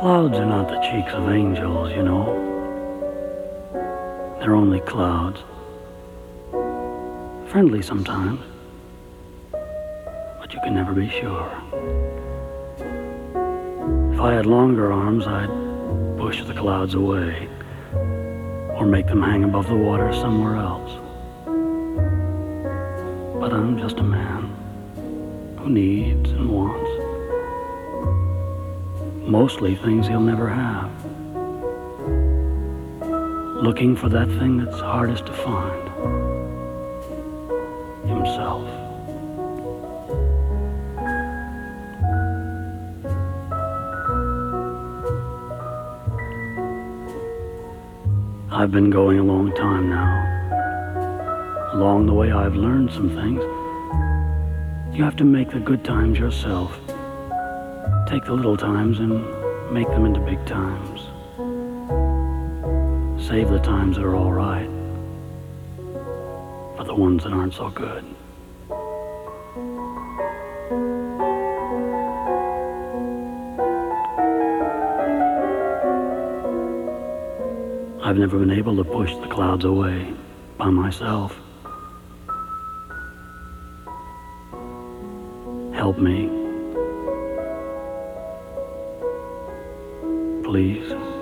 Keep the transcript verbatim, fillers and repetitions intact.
Clouds are not the cheeks of angels, you know. They're only clouds. Friendly sometimes, but you can never be sure. If I had longer arms, I'd push the clouds away or make them hang above the water somewhere else. But I'm just a man who needs and wants mostly things he'll never have, looking for that thing that's hardest to find, himself. I've been going a long time now. Along the way I've learned some things. You have to make the good times yourself. Take the little times and make them into big times. Save the times that are all right for the ones that aren't so good. I've never been able to push the clouds away by myself. Help me, please.